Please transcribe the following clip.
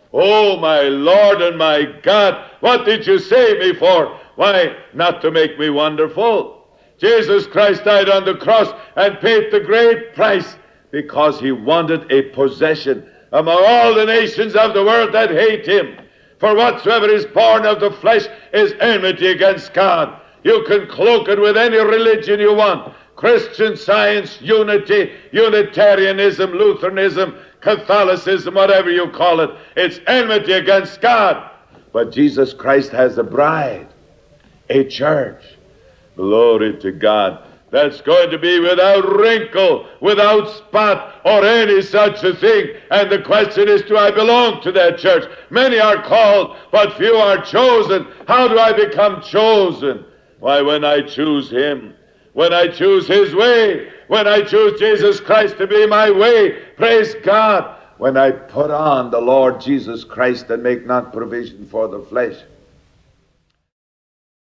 Oh, my Lord and my God, what did you save me for? Why, not to make me wonderful. Jesus Christ died on the cross and paid the great price because he wanted a possession among all the nations of the world that hate him. For whatsoever is born of the flesh is enmity against God. You can cloak it with any religion you want. Christian Science, unity, Unitarianism, Lutheranism, Catholicism, whatever you call it. It's enmity against God. But Jesus Christ has a bride, a church. Glory to God. That's going to be without wrinkle, without spot, or any such a thing. And the question is, do I belong to that church? Many are called, but few are chosen. How do I become chosen? Why, when I choose him, when I choose his way, when I choose Jesus Christ to be my way, praise God, when I put on the Lord Jesus Christ and make not provision for the flesh.